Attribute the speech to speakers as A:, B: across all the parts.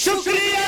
A: शुक्रिया।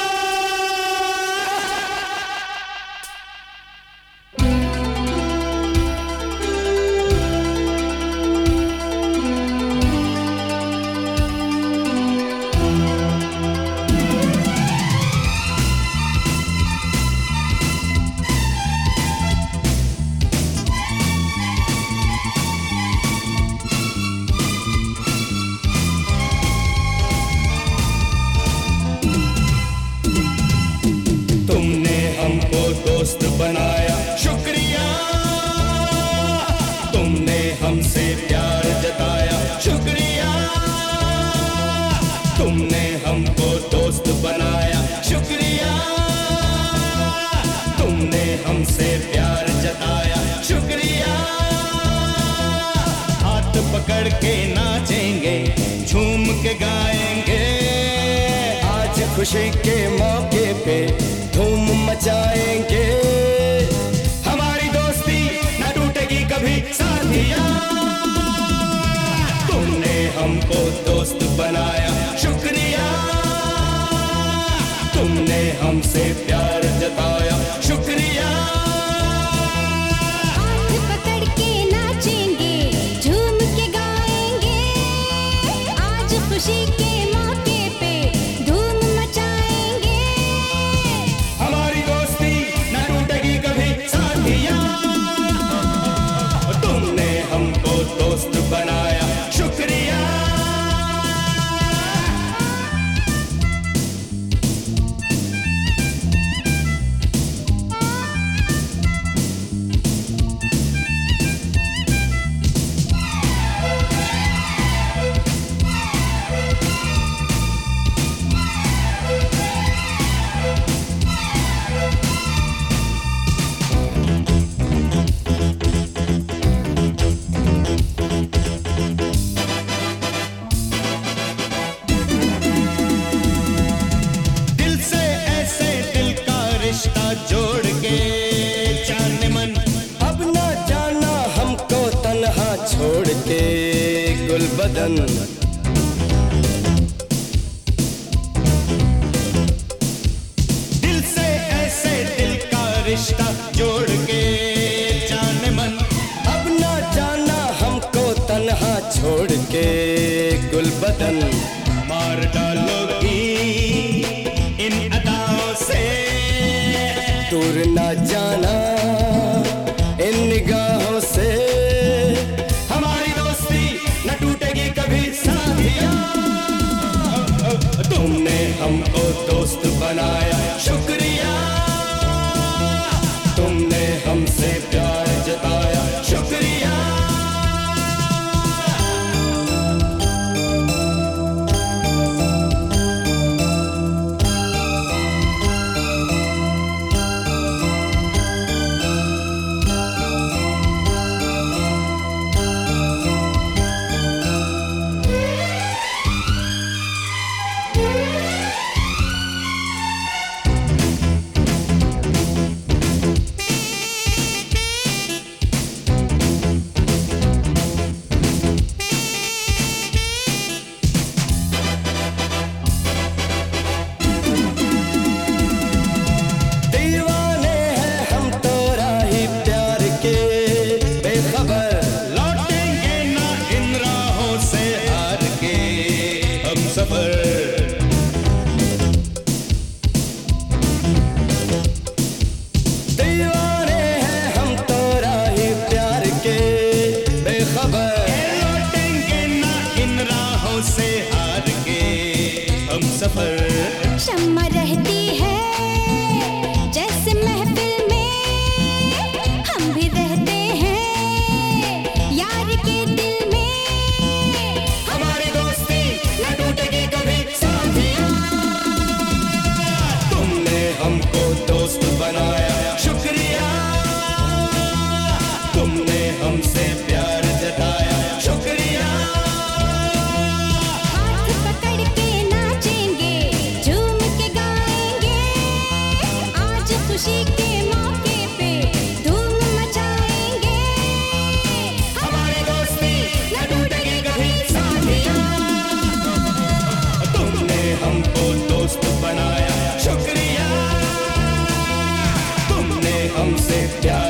A: तुमने हमको दोस्त बनाया, शुक्रिया। तुमने हमसे प्यार जताया, शुक्रिया। तुमने हमको दोस्त बनाया, शुक्रिया। तुमने हमसे प्यार जताया, शुक्रिया। हाथ पकड़ के नाचेंगे, झूम के गाएंगे, आज खुशी के मौके पे धूम मचाएंगे। हमारी दोस्ती न टूटेगी कभी साथिया। तुमने हमको दोस्त बनाया, शुक्रिया। तुमने हमसे प्यार जताया, शुक्रिया।
B: हाथ पकड़ के नाचेंगे, झूम के गाएंगे, आज खुशी के मौके पे धूम मचाएंगे।
A: हमारी दोस्ती न टूटेगी कभी साथिया। तुमने हमको दोस्त बनाया, शुक्रिया। दिल से ऐसे दिल का रिश्ता जोड़ के जाने मन, अब ना जाना हमको तन्हा छोड़ के गुलबदन। दिल से ऐसे दिल का रिश्ता जोड़ के जाने मन, अब ना जाना हमको तन्हा छोड़ के गुलबदन। मार डालोगी इन अदाओं से, दूर ना जाना इन निगाहों से। हमारी दोस्ती न टूटेगी कभी साथिया। तुमने हमको दोस्त बनाया, शुक्रिया। तुमने हमसे प्यार जताया, शुक्रिया। दीवाने हैं हम तो राही प्यार के बेखबर, लौटेंगे ना इन राहों से हार के हम सफर। दीवाने हैं हम तो राही प्यार के बेखबर, लौटेंगे ना इन राहों से हार के हम सफर।
B: शम्मा रहती है जैसे महफिल में, हम भी रहते हैं यार के दिल में।
A: हमारी दोस्ती न टूटेगी कभी साथिया। तुमने हमको दोस्त बनाया, शुक्रिया। तुमने हमसे प्यार जताया, शुक्रिया।
B: हाथ पकड़ के नाचेंगे, झूम के गाएंगे,
A: प्यार